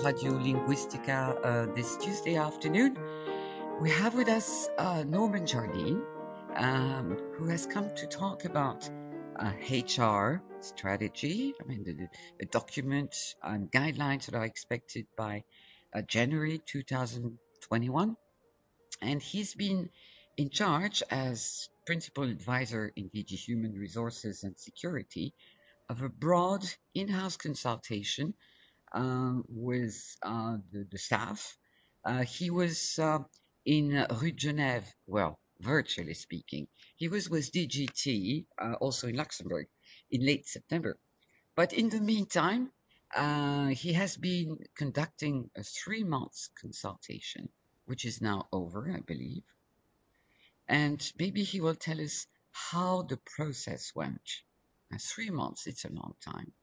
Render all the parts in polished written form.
Radio Linguistica this Tuesday afternoon. We have with us Norman Jardine, who has come to talk about HR strategy. I mean, the document and guidelines that are expected by January 2021. And he's been in charge as principal advisor in DG Human Resources and Security of a broad in-house consultation with the staff. He was in Rue de Genève, well, virtually speaking. He was with DGT, also in Luxembourg, in late September. But in the meantime, he has been conducting a 3 month consultation, which is now over, I believe. And maybe he will tell us how the process went. 3 months, it's a long time.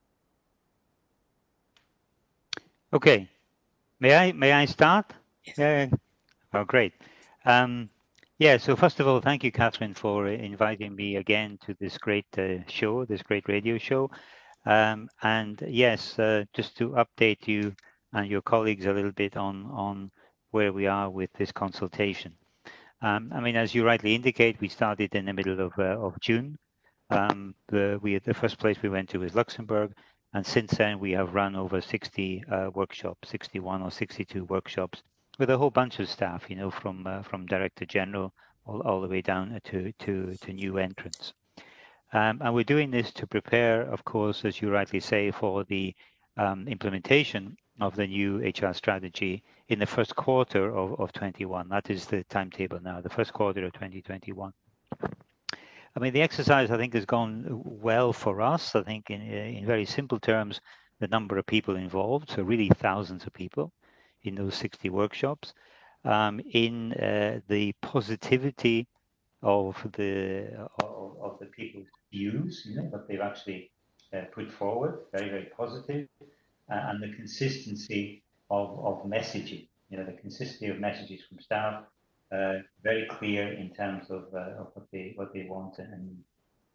Okay, may I start? Yes. Yeah. Oh, great. Yeah. So first of all, thank you, Catherine, for inviting me again to this great show, this great radio show. And yes, just to update you and your colleagues a little bit on where we are with this consultation. I mean, as you rightly indicate, we started in the middle of June. The first place we went to was Luxembourg. And since then, we have run over 60 workshops, 61 or 62 workshops, with a whole bunch of staff, you know, from Director General all the way down to new entrants. And we're doing this to prepare, of course, as you rightly say, for the implementation of the new HR strategy in the first quarter of 21. That is the timetable now, the first quarter of 2021. I mean, the exercise, I think, has gone well for us. I think in very simple terms, the number of people involved, so really thousands of people in those 60 workshops, in the positivity of the people's views, you know, what they've actually put forward, very, very positive, and the consistency of messaging, you know, the consistency of messages from staff, very clear in terms of what they want and need.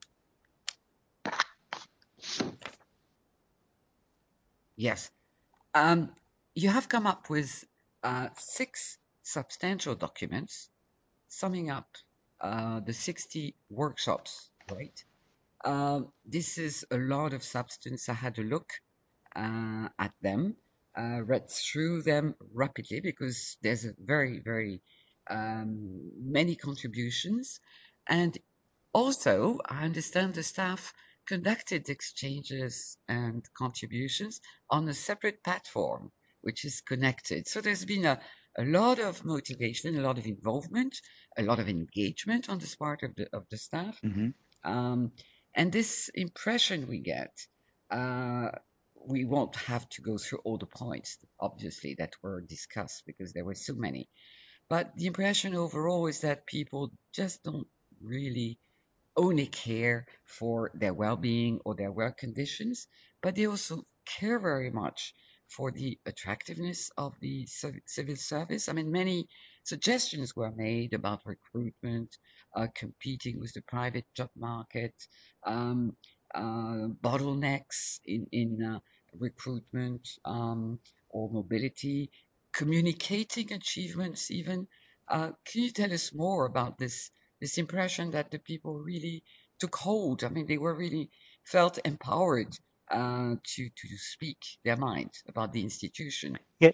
Yes. You have come up with 6 substantial documents summing up the 60 workshops, right? This is a lot of substance. I had a look at them, read through them rapidly because there's a very, very many contributions. And also, I understand the staff conducted exchanges and contributions on a separate platform, which is connected. So there's been a lot of motivation, a lot of involvement, a lot of engagement on this part of the staff. Mm-hmm. And this impression we get, we won't have to go through all the points, obviously, that were discussed because there were so many. But the impression overall is that people just don't really only care for their well-being or their work conditions, but they also care very much for the attractiveness of the civil service. I mean, many suggestions were made about recruitment, competing with the private job market, um, bottlenecks in recruitment or mobility, communicating achievements even. Can you tell us more about this impression that the people really took hold? I mean, they were really felt empowered to speak their mind about the institution. Yeah.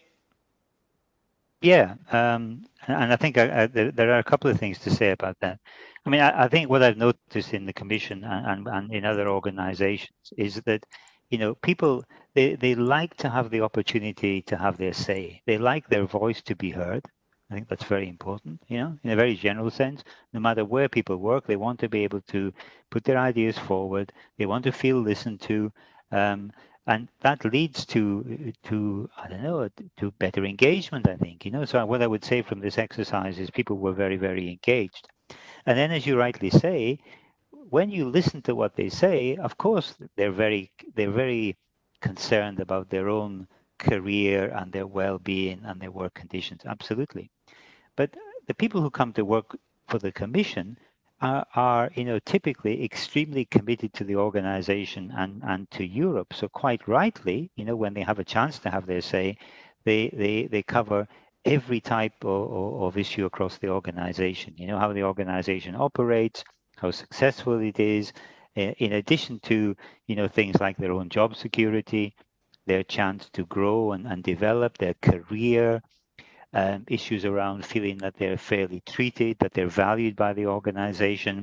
Yeah, and I think there are a couple of things to say about that. I mean, I think what I've noticed in the Commission and in other organizations is that, you know, people, they like to have the opportunity to have their say. They like their voice to be heard. I think that's very important, you know, in a very general sense. No matter where people work, they want to be able to put their ideas forward. They want to feel listened to. And that leads to I don't know, to better engagement, I think, you know. So what I would say from this exercise is people were very, very engaged. And then, as you rightly say, when you listen to what they say, of course they're very concerned about their own career and their well-being and their work conditions, absolutely. But the people who come to work for the Commission are, you know, typically extremely committed to the organization and to Europe. So quite rightly, you know, when they have a chance to have their say, they cover every type of issue across the organization. You know, how the organization operates, how successful it is, in addition to, you know, things like their own job security, their chance to grow and develop their career, issues around feeling that they're fairly treated, that they're valued by the organization,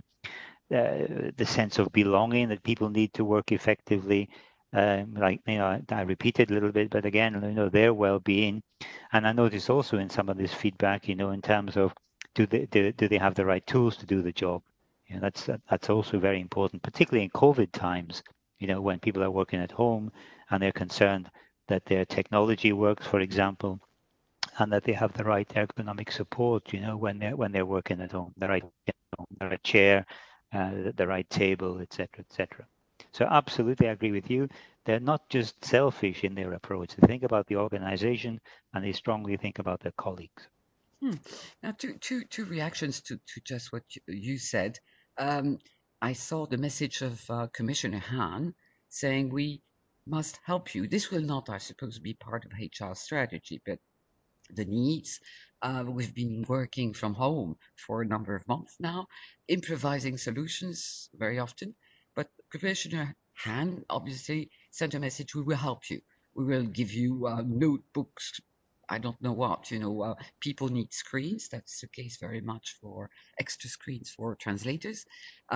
the sense of belonging that people need to work effectively. Like, you know, I repeated a little bit, but again, you know, their well-being. And I noticed also in some of this feedback, you know, in terms of do they have the right tools to do the job? You know, that's also very important, particularly in COVID times. You know, when people are working at home and they're concerned that their technology works, for example, and that they have the right ergonomic support. You know, when they're working at home, the right chair, the right table, etc., etc. So absolutely, I agree with you. They're not just selfish in their approach. They think about the organization and they strongly think about their colleagues. Now, two reactions to just what you said. Um, I saw the message of Commissioner Hahn saying we must help you. This will not, I suppose, be part of HR strategy, but the needs. We've been working from home for a number of months now, improvising solutions very often. But Commissioner Han obviously sent a message: we will help you. We will give you notebooks. I don't know what, people need screens. That's the case very much for extra screens for translators.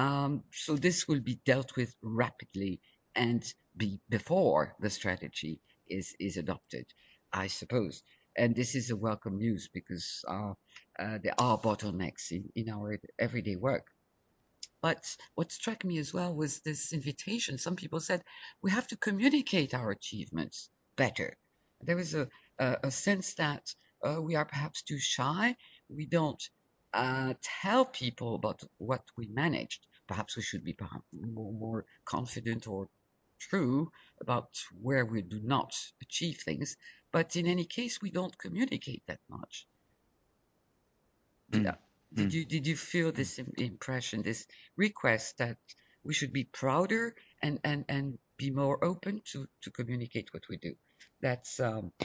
So this will be dealt with rapidly and be before the strategy is adopted, I suppose. And this is a welcome news because there are bottlenecks in our everyday work. But what struck me as well was this invitation. Some people said we have to communicate our achievements better. There was a sense that we are perhaps too shy. We don't tell people about what we managed. Perhaps we should be more confident or true about where we do not achieve things. But in any case, we don't communicate that much. Did, Mm. did you feel this impression, this request that we should be prouder and be more open to communicate what we do? That's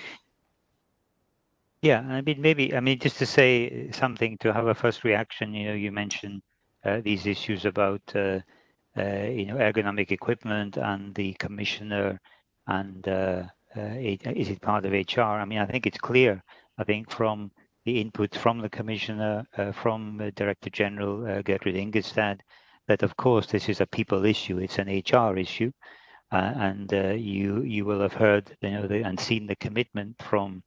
Yeah, I mean, maybe, I mean, just to say something to have a first reaction, you know, you mentioned these issues about, you know, ergonomic equipment and the commissioner and is it part of HR? I mean, I think it's clear, I think, from the input from the commissioner, from Director General Gertrude Ingolstadt, that of course this is a people issue, it's an HR issue. And you will have heard, you know, and seen the commitment from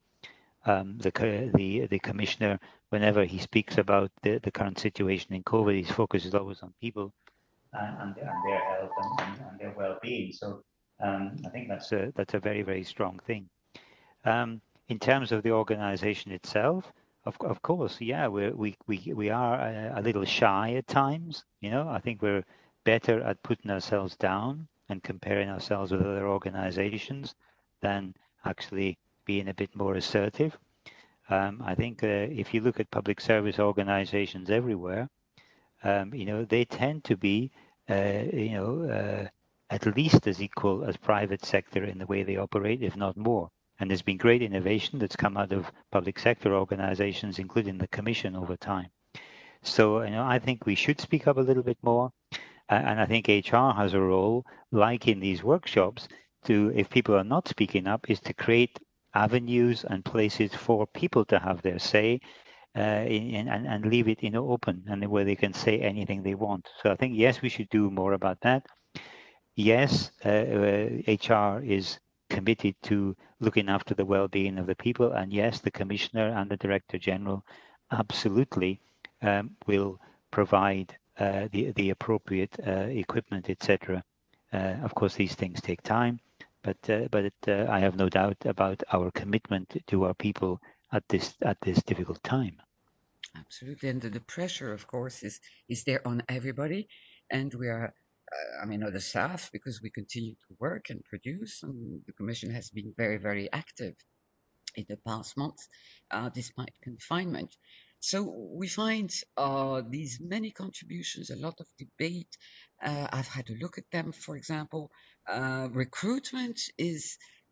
the commissioner whenever he speaks about the current situation in COVID. His focus is always on people and their health and their well-being. So I think that's a very, very strong thing. In terms of the organization itself, of course, yeah, we are a little shy at times. You know, I think we're better at putting ourselves down and comparing ourselves with other organizations than actually being a bit more assertive. I think if you look at public service organizations everywhere, you know, they tend to be, you know, at least as equal as private sector in the way they operate, if not more. And there's been great innovation that's come out of public sector organizations, including the Commission over time. So, you know, I think we should speak up a little bit more. And I think HR has a role, like in these workshops, to, if people are not speaking up, is to create avenues and places for people to have their say and leave it, you know, open and where they can say anything they want. So I think, yes, we should do more about that. Yes, HR is committed to looking after the well-being of the people. And yes, the Commissioner and the Director General absolutely will provide the appropriate equipment, etc. Of course, these things take time, but I have no doubt about our commitment to our people at this difficult time. absolutely, and the pressure, of course, is there on everybody, and we are. I mean, on the staff, because we continue to work and produce, and the Commission has been very, very active in the past months, despite confinement. So we find these many contributions, a lot of debate. I've had a look at them. For example, recruitment is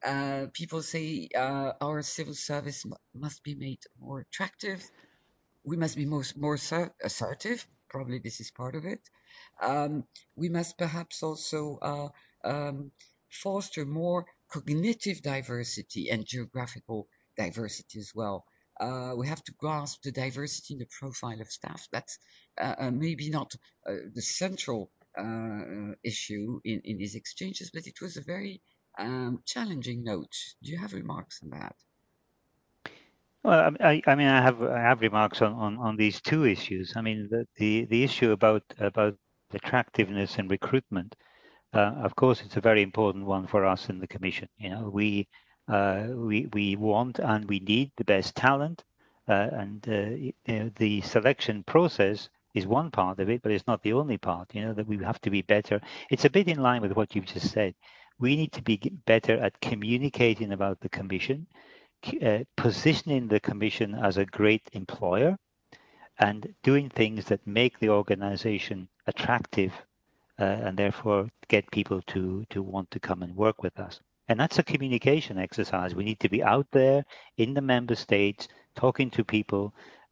People say our civil service must be made more attractive. We must be more assertive. Probably this is part of it. We must perhaps also foster more cognitive diversity and geographical diversity as well. We have to grasp the diversity in the profile of staff. That's maybe not the central issue in these exchanges, but it was a very challenging note. Do you have remarks on that? Well, I mean, I have remarks on these two issues. I mean, the issue about attractiveness and recruitment. Of course, it's a very important one for us in the Commission. You know, we want and we need the best talent, and you know, the selection process is one part of it, but it's not the only part. You know, that we have to be better. It's a bit in line with what you've just said. We need to be better at communicating about the Commission, positioning the Commission as a great employer, and doing things that make the organization attractive, and therefore get people to want to come and work with us. And that's a communication exercise. We need to be out there in the member states, talking to people,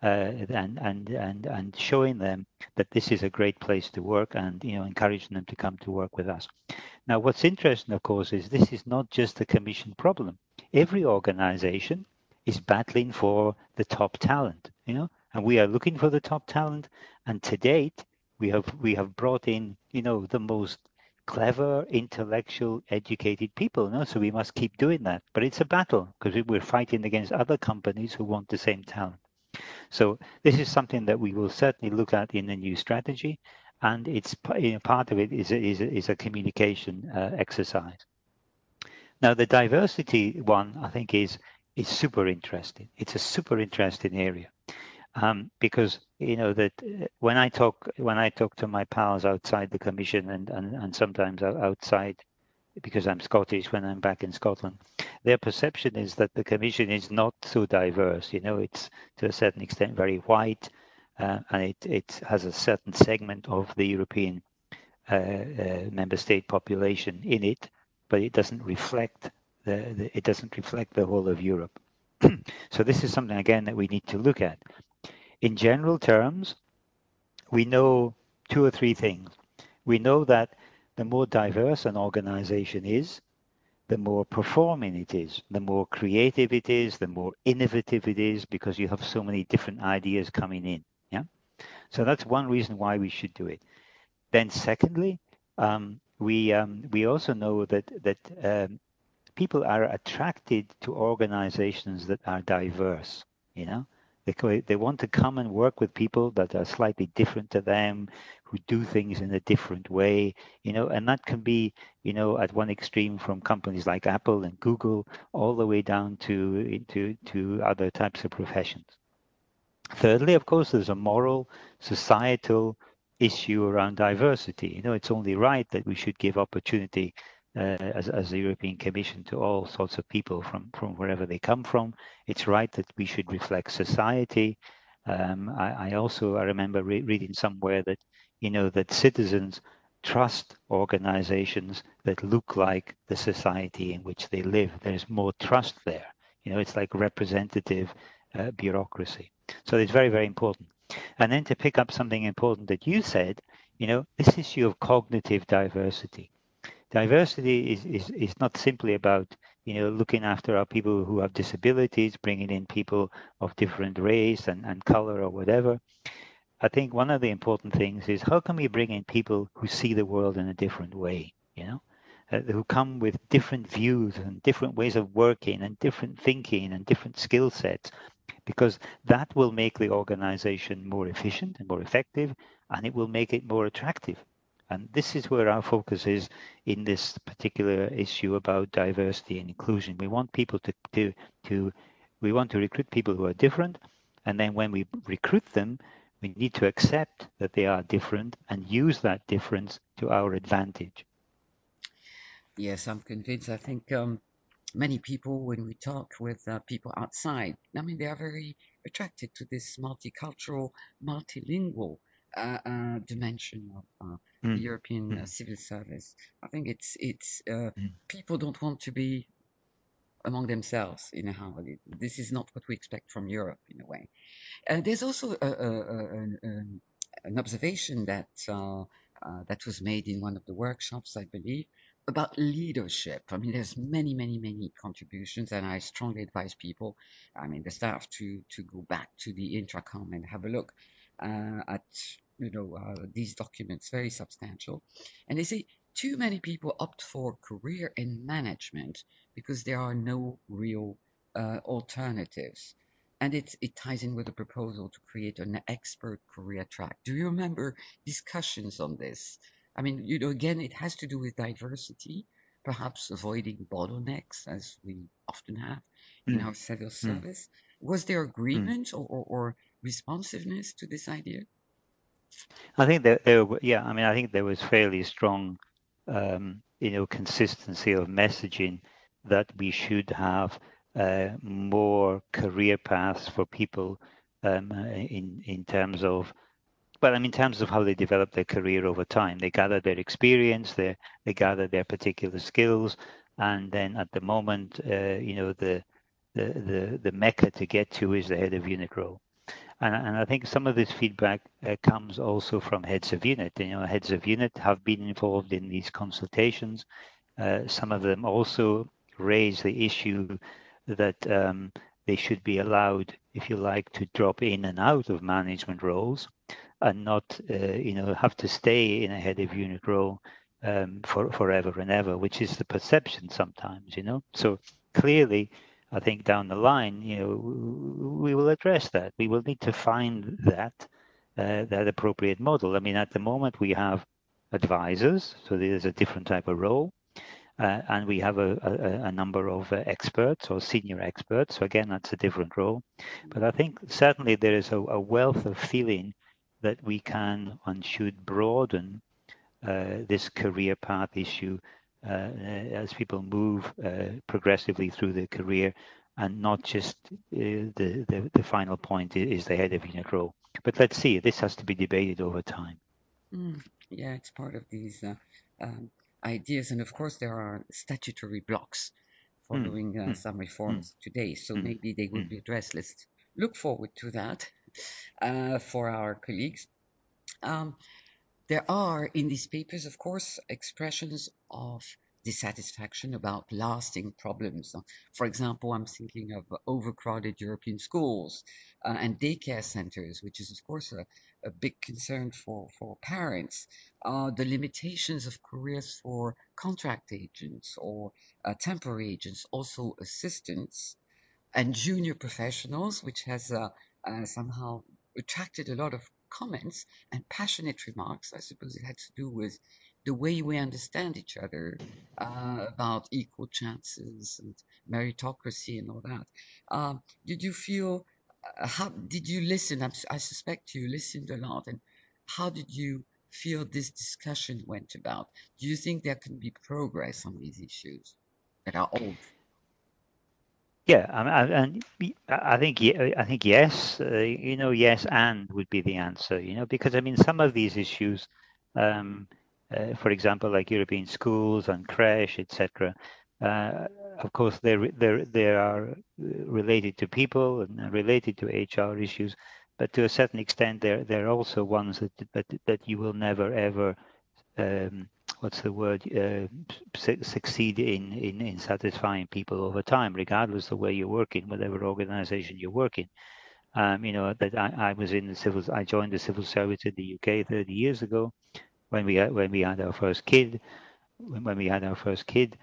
and showing them that this is a great place to work, and encouraging them to come to work with us. Now, what's interesting, of course, is this is not just a Commission problem. Every organization is battling for the top talent, and we are looking for the top talent. And to date, we have brought in, the most clever, intellectual, educated people. So we must keep doing that. But it's a battle because we're fighting against other companies who want the same talent. So this is something that we will certainly look at in the new strategy, and it's part of it is a communication exercise. Now the diversity one, I think, is super interesting. It's a super interesting area. Because that when I talk to my pals outside the Commission and sometimes outside, because I'm Scottish, when I'm back in Scotland, their perception is that the Commission is not so diverse. It's to a certain extent very white, and it has a certain segment of the European member state population in it, but it doesn't reflect the whole of Europe. So this is something again that we need to look at. In general terms, we know two or three things. We know that the more diverse an organization is, the more performing it is, the more creative it is, the more innovative it is, because you have so many different ideas coming in. Yeah. So that's one reason why we should do it. Then secondly, we also know that people are attracted to organizations that are diverse. They want to come and work with people that are slightly different to them, who do things in a different way, and that can be, at one extreme from companies like Apple and Google, all the way down to other types of professions. Thirdly, of course, there's a moral, societal issue around diversity. It's only right that we should give opportunity as the European Commission to all sorts of people from wherever they come from. It's right that we should reflect society. I remember reading somewhere that that citizens trust organizations that look like the society in which they live. There's more trust there. It's like representative bureaucracy. So it's very, very important. And then to pick up something important that you said, this issue of cognitive diversity. Diversity is not simply about looking after our people who have disabilities, bringing in people of different race and color or whatever. I think one of the important things is how can we bring in people who see the world in a different way, who come with different views and different ways of working and different thinking and different skill sets, because that will make the organization more efficient and more effective, and it will make it more attractive. And this is where our focus is in this particular issue about diversity and inclusion. We want people we want to recruit people who are different, and then when we recruit them, we need to accept that they are different and use that difference to our advantage. Yes, I'm convinced. I think many people, when we talk with people outside, I mean, they are very attracted to this multicultural, multilingual dimension of the European civil service. I think it's people don't want to be among themselves. How this is not what we expect from Europe in a way. There's also an observation that was made in one of the workshops, I believe, about leadership. I mean, there's many, many, many contributions, and I strongly advise people, I mean, the staff, to go back to the Intracom and have a look at these documents, very substantial. And they say too many people opt for career in management because there are no real alternatives. And it ties in with a proposal to create an expert career track. Do you remember discussions on this? I mean, again, it has to do with diversity, perhaps avoiding bottlenecks, as we often have in Mm, our civil mm, service. Was there mm. agreement or responsiveness to this idea? I think that there, yeah, I mean, I think there was fairly strong, consistency of messaging that we should have more career paths for people in terms of, well, I mean, in terms of how they develop their career over time. They gather their experience, they gather their particular skills, and then at the moment, the mecca to get to is the head of unit role. And I think some of this feedback comes also from heads of unit. Heads of unit have been involved in these consultations. Some of them also raise the issue that they should be allowed, if you like, to drop in and out of management roles and not, have to stay in a head of unit role for forever and ever, which is the perception sometimes. So clearly, I think down the line, we will address that. We will need to find that appropriate model. I mean, at the moment we have advisors, so there's a different type of role, and we have a number of experts or senior experts. So again, that's a different role. But I think certainly there is a wealth of feeling that we can and should broaden this career path issue as people move progressively through their career, and not just the final point is the head of unit role. But let's see, this has to be debated over time. Yeah, it's part of these ideas. And of course, there are statutory blocks Mm, following mm, some mm, reforms today. So mm, maybe they will mm. be addressed. Let's look forward to that for our colleagues. Um, there are in these papers, of course, expressions of dissatisfaction about lasting problems. For example, I'm thinking of overcrowded European schools and daycare centers, which is, of course, a big concern for parents. The limitations of careers for contract agents or temporary agents, also assistants and junior professionals, which has somehow attracted a lot of comments and passionate remarks. I suppose it had to do with the way we understand each other about equal chances and meritocracy and all that. Did you feel, how did you listen? I suspect you listened a lot. And how did you feel this discussion went about? Do you think there can be progress on these issues that are old? Yeah, I think I think yes, yes, and would be the answer. Because I mean, some of these issues, um, for example, like European schools and creche, etc. Uh, of course, they are related to people and related to HR issues, but to a certain extent, they're also ones that you will never ever what's the word, succeed in satisfying people over time, regardless of where you're working, whatever organization you're working. That I was in the civil, I joined the civil service in the UK 30 years ago when we had our first kid. When we had our first kid,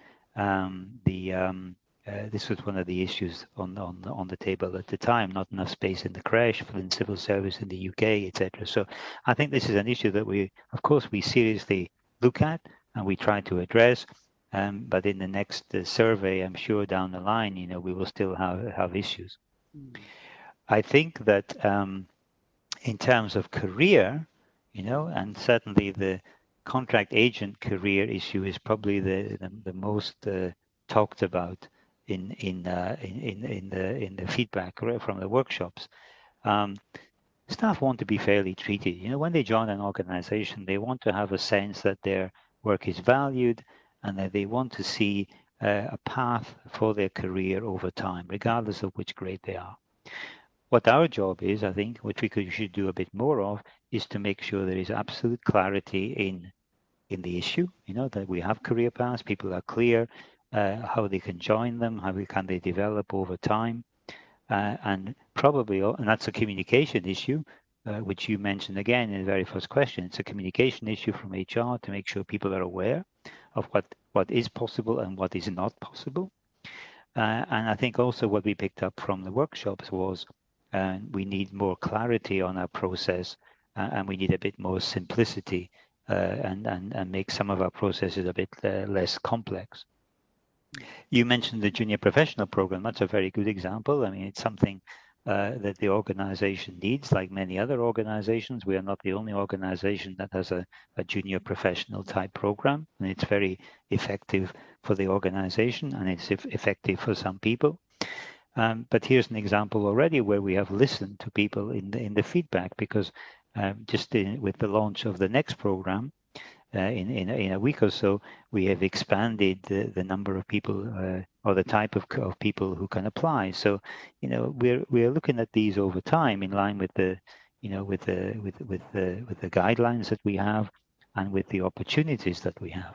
this was one of the issues on the table at the time. Not enough space in the creche for the civil service in the UK, etc. So I think this is an issue that of course, we seriously look at and we try to address. But in the next survey, I'm sure down the line, we will still have issues. Mm. I think that in terms of career, and certainly the contract agent career issue is probably the most talked about in the feedback from the workshops. Staff want to be fairly treated. When they join an organization, they want to have a sense that their work is valued and that they want to see a path for their career over time, regardless of which grade they are. What our job is, I think, which we should do a bit more of, is to make sure there is absolute clarity in the issue, that we have career paths, people are clear how they can join them, how can they develop over time. And that's a communication issue, which you mentioned again in the very first question. It's a communication issue from HR to make sure people are aware of what is possible and what is not possible. And I think also what we picked up from the workshops was we need more clarity on our process, and we need a bit more simplicity and make some of our processes a bit less complex. You mentioned the junior professional program. That's a very good example. I mean, it's something that the organization needs, like many other organizations. We are not the only organization that has a junior professional type program, and it's very effective for the organization, and it's effective for some people. But here's an example already where we have listened to people in the feedback, because with the launch of the next program, in a week or so, we have expanded the number of people or the type of people who can apply. So, we're looking at these over time in line with the guidelines that we have and with the opportunities that we have.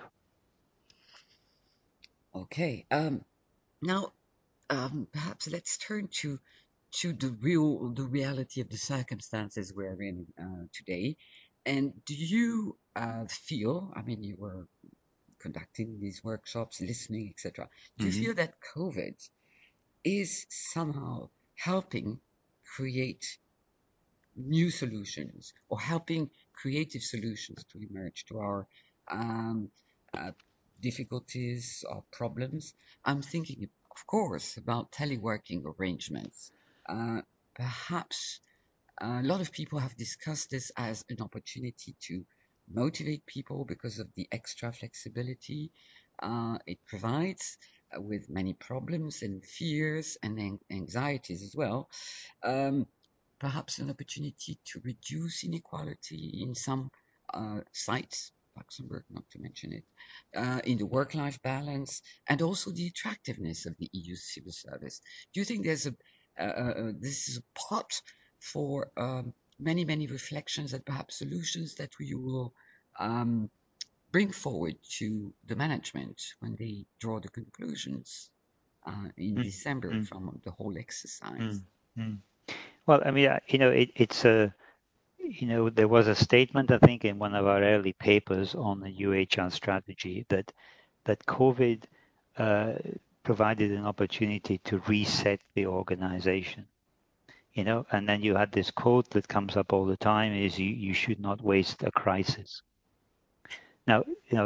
Okay. Now, perhaps let's turn to the reality of the circumstances we're in today. And do you feel? I mean, you were conducting these workshops, listening, etc. Do you feel that COVID is somehow helping create new solutions or helping creative solutions to emerge to our um, uh, difficulties or problems? I'm thinking, of course, about teleworking arrangements. Perhaps a lot of people have discussed this as an opportunity to motivate people because of the extra flexibility it provides with many problems and fears and anxieties as well. Um, Perhaps an opportunity to reduce inequality in some sites, Luxembourg, not to mention it, in the work-life balance, and also the attractiveness of the EU civil service. Do you think this is a pot for many reflections and perhaps solutions that we will bring forward to the management when they draw the conclusions in December from the whole exercise? Well, I mean, it's a, there was a statement, I think, in one of our early papers on the UHR strategy that COVID provided an opportunity to reset the organization. And then you had this quote that comes up all the time: is you should not waste a crisis. Now,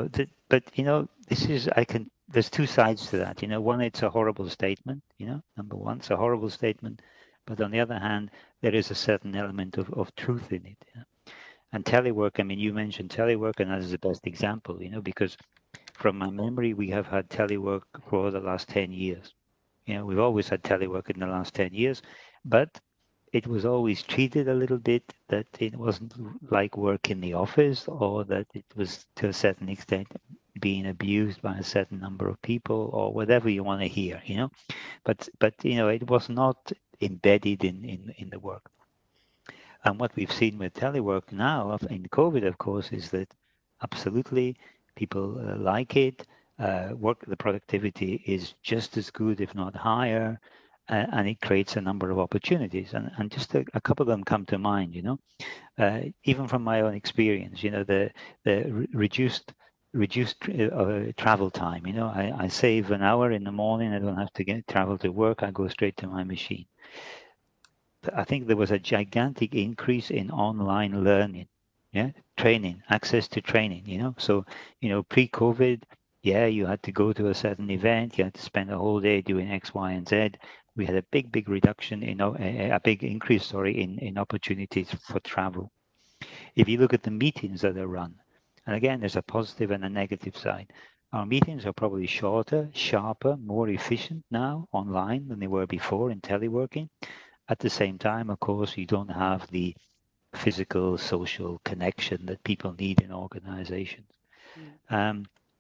there's two sides to that. One, it's a horrible statement. Number one, it's a horrible statement. But on the other hand, there is a certain element of truth in it. And telework, I mean, you mentioned telework, and that is the best example, because from my memory, we have had telework for the last 10 years. We've always had telework in the last 10 years, but it was always treated a little bit that it wasn't like work in the office, or that it was to a certain extent being abused by a certain number of people, or whatever you want to hear, but it was not embedded in the work. And what we've seen with telework now in COVID, of course, is that absolutely people like it. The productivity is just as good, if not higher, and it creates a number of opportunities. And just a couple of them come to mind. Even from my own experience, the reduced travel time. I save an hour in the morning. I don't have to travel to work. I go straight to my machine. I think there was a gigantic increase in online learning, training, access to training, So, pre-COVID, you had to go to a certain event, you had to spend a whole day doing X, Y, and Z. We had a big reduction, a big increase, in opportunities for travel. If you look at the meetings that are run, and again, there's a positive and a negative side. Our meetings are probably shorter, sharper, more efficient now online than they were before in teleworking. At the same time, of course, you don't have the physical, social connection that people need in organizations.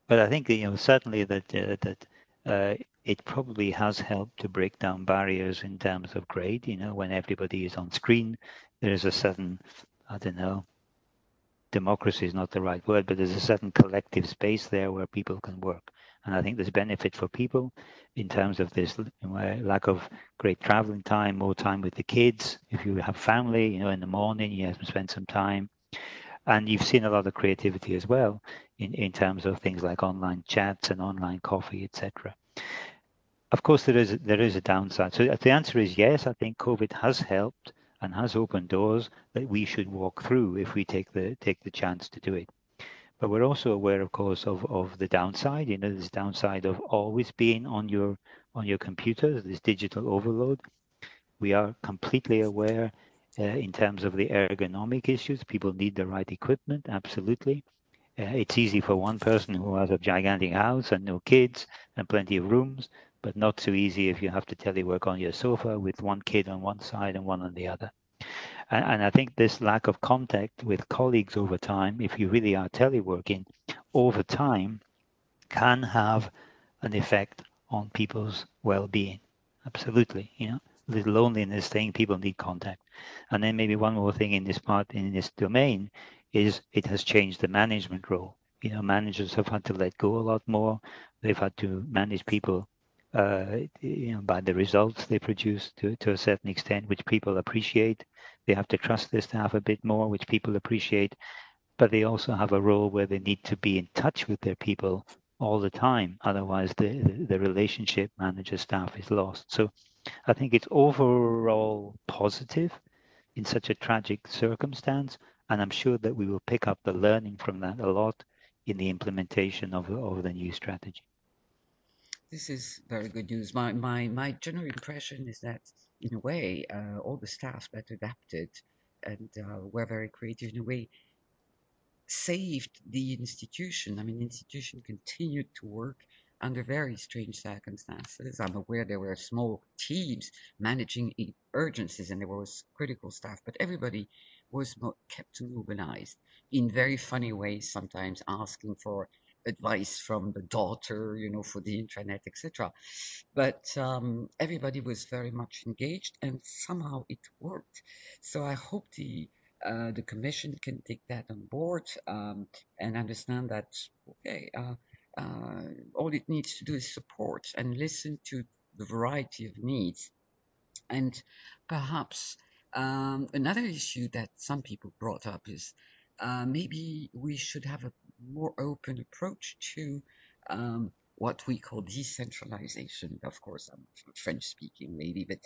But I think certainly that it probably has helped to break down barriers in terms of grade. When everybody is on screen, there is a certain, I don't know, democracy is not the right word, but there's a certain collective space there where people can work. And I think there's benefit for people in terms of this lack of great traveling time, more time with the kids. If you have family, in the morning, you have to spend some time. And you've seen a lot of creativity as well in terms of things like online chats and online coffee, etc. Of course, there is a downside. So the answer is yes. I think COVID has helped and has opened doors that we should walk through if we take the chance to do it. But we're also aware, of course, of the downside. This downside of always being on your computer, this digital overload. We are completely aware in terms of the ergonomic issues. People need the right equipment, absolutely. It's easy for one person who has a gigantic house and no kids and plenty of rooms, but not so easy if you have to telework on your sofa with one kid on one side and one on the other. And I think this lack of contact with colleagues over time, if you really are teleworking, over time can have an effect on people's well-being. Absolutely, the loneliness thing, people need contact. And then maybe one more thing in this domain is it has changed the management role. Managers have had to let go a lot more. They've had to manage people by the results they produce to a certain extent, which people appreciate. They have to trust their staff a bit more, which people appreciate. But they also have a role where they need to be in touch with their people all the time. Otherwise, the relationship manager staff is lost. So I think it's overall positive in such a tragic circumstance. And I'm sure that we will pick up the learning from that a lot in the implementation of the new strategy. This is very good news. My general impression is that, in a way, all the staff that adapted and were very creative in a way saved the institution. I mean, the institution continued to work under very strange circumstances. I'm aware there were small teams managing urgencies and there was critical staff, but everybody was kept mobilized in very funny ways, sometimes asking for advice from the daughter, for the intranet, etc. But everybody was very much engaged and somehow it worked. So I hope the commission can take that on board and understand that okay, all it needs to do is support and listen to the variety of needs. And perhaps another issue that some people brought up is maybe we should have a more open approach to what we call decentralization. Of course, I'm French speaking, maybe, but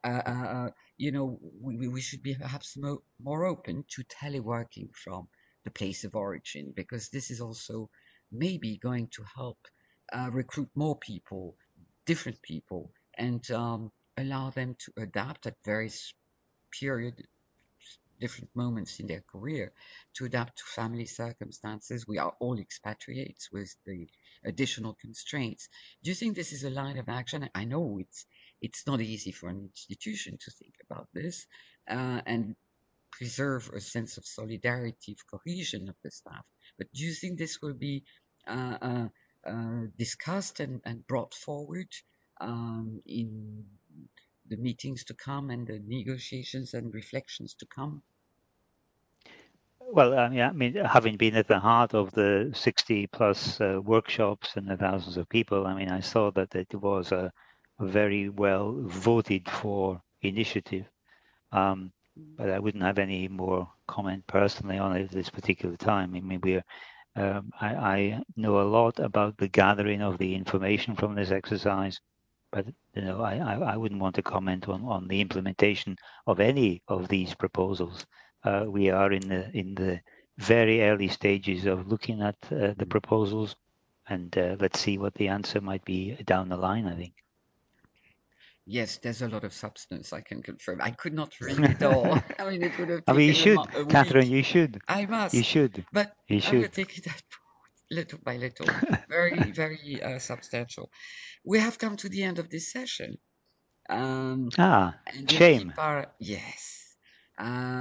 we should be perhaps more open to teleworking from the place of origin, because this is also maybe going to help recruit more people, different people, and allow them to adapt at various period, different moments in their career, to adapt to family circumstances. We are all expatriates with the additional constraints. Do you think this is a line of action? I know it's not easy for an institution to think about this and preserve a sense of solidarity, of cohesion of the staff. But do you think this will be uh, uh, discussed and brought forward in the meetings to come and the negotiations and reflections to come? Well, yeah, I mean, having been at the heart of the 60 plus workshops and the thousands of people, I mean, I saw that it was a very well voted for initiative. But I wouldn't have any more comment personally on it at this particular time. I mean, I know a lot about the gathering of the information from this exercise, but I wouldn't want to comment on the implementation of any of these proposals. We are in the very early stages of looking at the proposals, and let's see what the answer might be down the line, I think. Yes, there's a lot of substance, I can confirm. I could not read it all. I mean, it would have I mean, you taken should, a Catherine, week. you should. I You must, should. but You I will should. take it little by little. Very, very substantial. We have come to the end of this session. And we'll Shame. keep yes,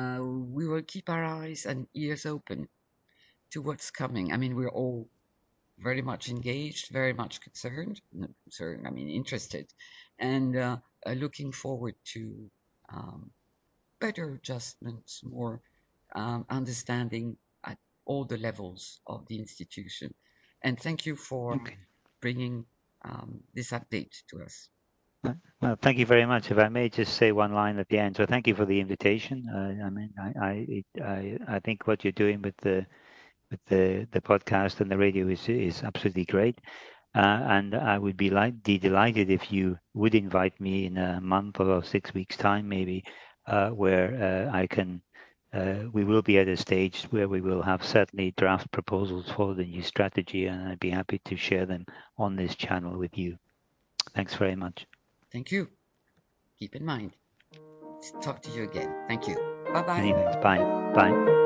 we will keep our eyes and ears open to what's coming. I mean, we're all very much engaged, very much concerned, not concerned, I mean interested, and looking forward to better adjustments, more understanding at all the levels of the institution. And thank you for Okay. bringing this update to us. Well, thank you very much. If I may just say one line at the end. So thank you for the invitation. I mean, I think what you're doing with the podcast and the radio is absolutely great. And I would be delighted if you would invite me in a month or 6 weeks' time, maybe, where I can. We will be at a stage where we will have certainly draft proposals for the new strategy, and I'd be happy to share them on this channel with you. Thanks very much. Thank you. Keep in mind. Talk to you again. Thank you. Bye bye. Many thanks. Bye. Bye.